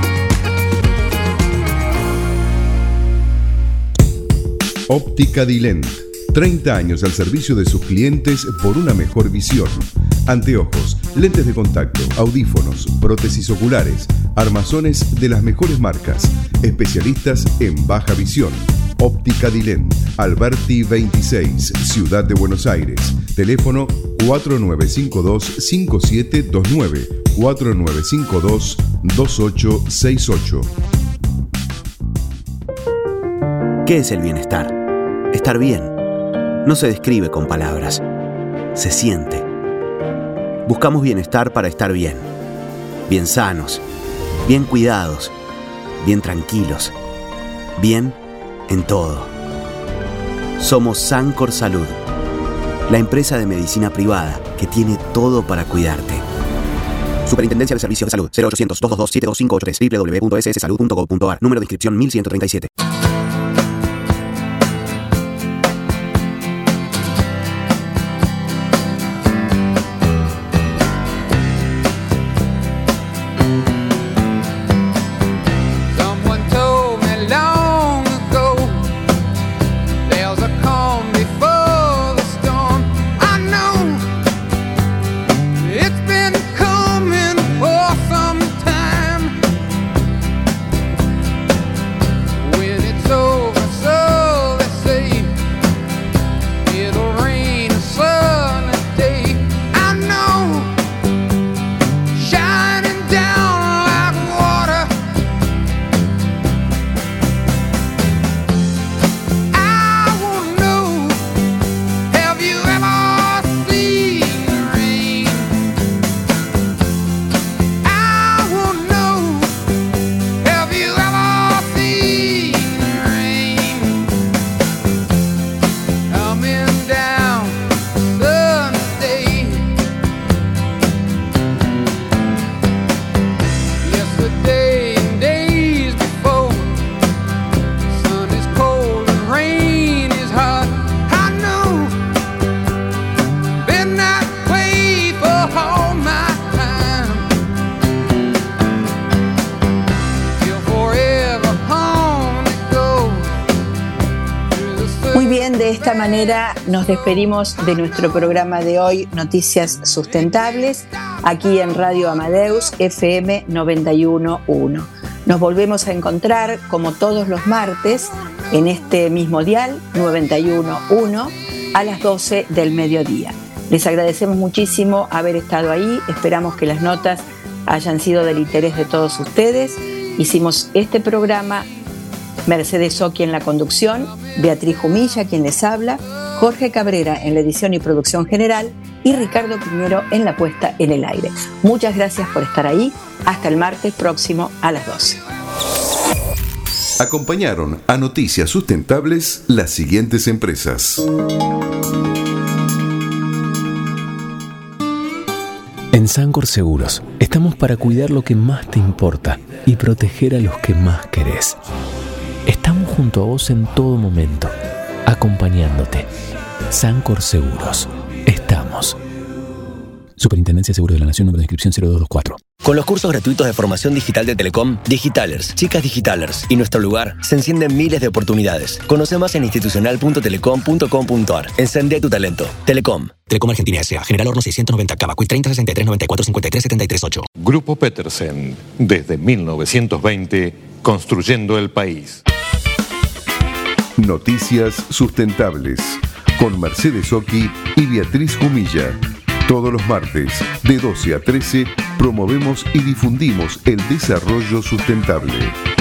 Óptica Dilent. treinta años al servicio de sus clientes por una mejor visión. Anteojos, lentes de contacto, audífonos, prótesis oculares, armazones de las mejores marcas. Especialistas en baja visión. Óptica Dilent. Alberti veintiséis, Ciudad de Buenos Aires. Teléfono cuatro nueve cinco dos cinco siete dos nueve, cuatro nueve cinco dos dos ocho seis ocho. ¿Qué es el bienestar? Estar bien. No se describe con palabras. Se siente. Buscamos bienestar para estar bien. Bien sanos. Bien cuidados. Bien tranquilos. Bien en todo. Somos Sancor Salud, la empresa de medicina privada que tiene todo para cuidarte. Superintendencia de Servicios de Salud. Cero ochocientos, doscientos veintidós, siete dos cinco ocho tres. doble u doble u doble u punto s s salud punto gov punto a r. Número de inscripción mil ciento treinta y siete. De esta manera nos despedimos de nuestro programa de hoy, Noticias Sustentables, aquí en Radio Amadeus F M noventa y uno punto uno. Nos volvemos a encontrar como todos los martes en este mismo dial noventa y uno punto uno a las doce del mediodía. Les agradecemos muchísimo haber estado ahí, esperamos que las notas hayan sido del interés de todos ustedes. Hicimos este programa Mercedes Oqui en la conducción, Beatriz Jumilla quien les habla, Jorge Cabrera en la edición y producción general y Ricardo Piñero en la puesta en el aire. Muchas gracias por estar ahí. Hasta el martes próximo a las doce. Acompañaron a Noticias Sustentables las siguientes empresas. En Sancor Seguros estamos para cuidar lo que más te importa y proteger a los que más querés. Estamos junto a vos en todo momento, acompañándote. Sancor Seguros. Estamos. Superintendencia de Seguros de la Nación, número de inscripción cero dos dos cuatro. Con los cursos gratuitos de formación digital de Telecom, Digitalers, Chicas Digitalers y Nuestro Lugar, se encienden miles de oportunidades. Conoce más en institucional punto telecom punto com punto ar. Encende tu talento. Telecom. Telecom Argentina S A. General Horno seiscientos noventa Cava. Q I treinta sesenta y tres noventa y cuatro cincuenta y tres setenta y tres ocho. Grupo Petersen. Desde mil novecientos veinte, construyendo el país. Noticias sustentables. Con Mercedes Oki y Beatriz Humilla. Todos los martes, de doce a trece, promovemos y difundimos el desarrollo sustentable.